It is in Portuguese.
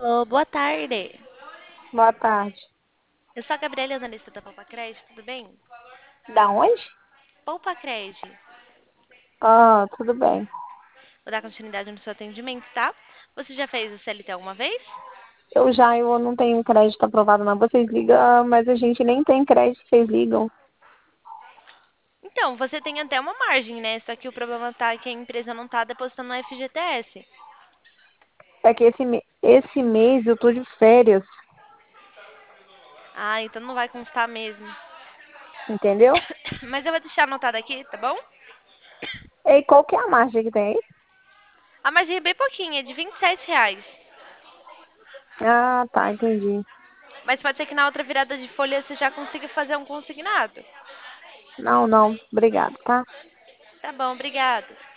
Alô, boa tarde. Boa tarde. Eu sou a Gabriela, analista da Poupa Crédito, tudo bem? Da onde? Poupa Crédito. Ah, tudo bem. Vou dar continuidade no seu atendimento, tá? Você já fez o CLT alguma vez? Eu não tenho crédito aprovado, não. Vocês ligam, mas a gente nem tem crédito, vocês ligam. Então, você tem até uma margem, né? Só que o problema tá que a empresa não tá depositando no FGTS. É que esse mês eu tô de férias, Ah, então não vai constar mesmo. entendeu? Mas eu vou deixar anotado aqui, tá bom? E qual que é a margem que tem aí? A margem é bem pouquinha, é de R$ 27. Ah, tá, entendi. Mas pode ser que na outra virada de folha você já consiga fazer um consignado. Não, não, obrigado, tá? Tá bom, obrigada.